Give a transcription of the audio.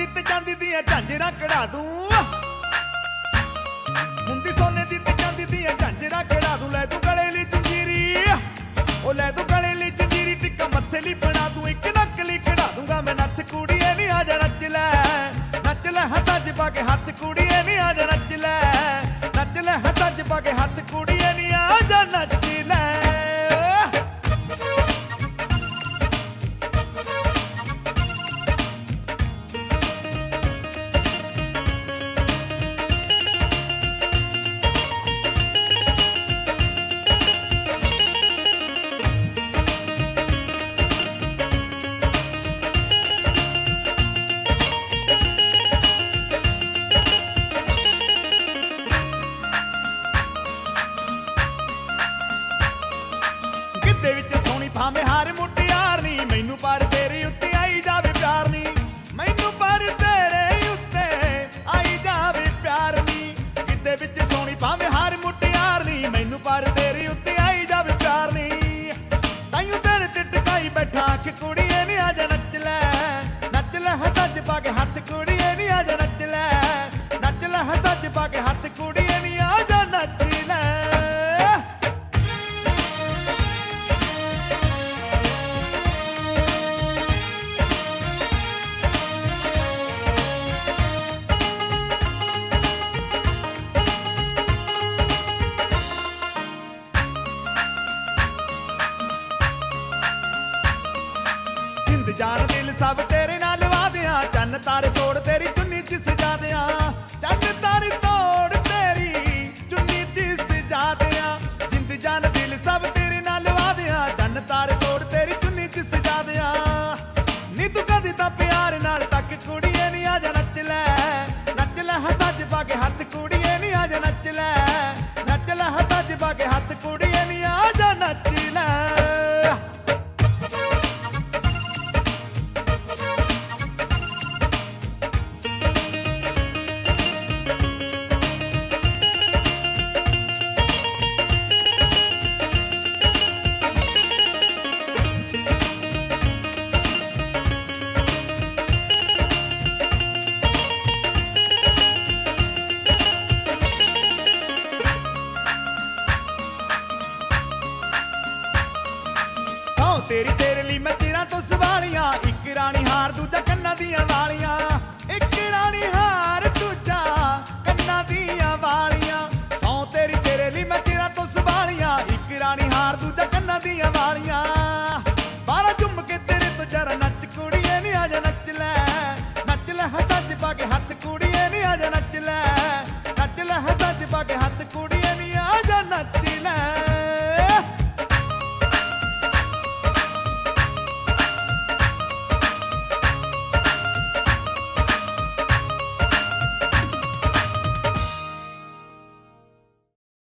ते चांदी दियां झांजरां कढ़ा दूं, मुंडी सोने दी ते चांदी दियां झांजरां कढ़ा दूं। लै तू गले ली जंजीरी, ओ लै तू गले ली जंजीरी, टिक्का मत्थे ली बना दूं, एक नकली कढ़ा दूंगा मैं नत्थ। कुड़िए नी आजा नच लै हत्थां च पा के हत्थ, कुड़िए नी आजा नच लै हत्थां च पा के हत्थ, कुड़िए नी आजा नच लै। गिद्धे विच सोहणी भावें हार मुटियार नी, मैनू पर तेरे उत्ते आई जावे प्यार नी, मैनू पर तेरे उत्ते आई जावे प्यार नी। गिद्धे विच सोहणी भावें हार मुटियार नी, मैनू पर तेरे उत्ते आई जावे प्यार नी। ताइयों तेरे ते टकाई बैठा आख, कुड़िए नी आजा नच लै हत्थां च पा के हत्थ, कुड़िए नी आजा नच लै हत्थां च पा के हत्थ, कुड़िए नी आजा नच लै। जिंद जान दिल सब तेरे नाल वा दियां, चन्न तारे तोड़ तेरी चुन्नी च सजा दियां, चन्न तारे तोड़ तेरी चुन्नी च सजा दियां। जिंद जान दिल सब तेरे नाल वा दियां, चन्न तारे तोड़ तेरी चुन्नी च सजा दियां। नी तू कदी तां प्यार नाल तक, कुड़िए नी आजा नच लै हत्थां च पा के हत्थ, कुड़िए नी आजा नच लै हत्थां च पा के हत्थ, कुड़िए नी आजा नच लै। तेरी तेरे ली मैं तेरा तो सवालियां, एक रानी हार दूजा कन्ना दियां वालियां।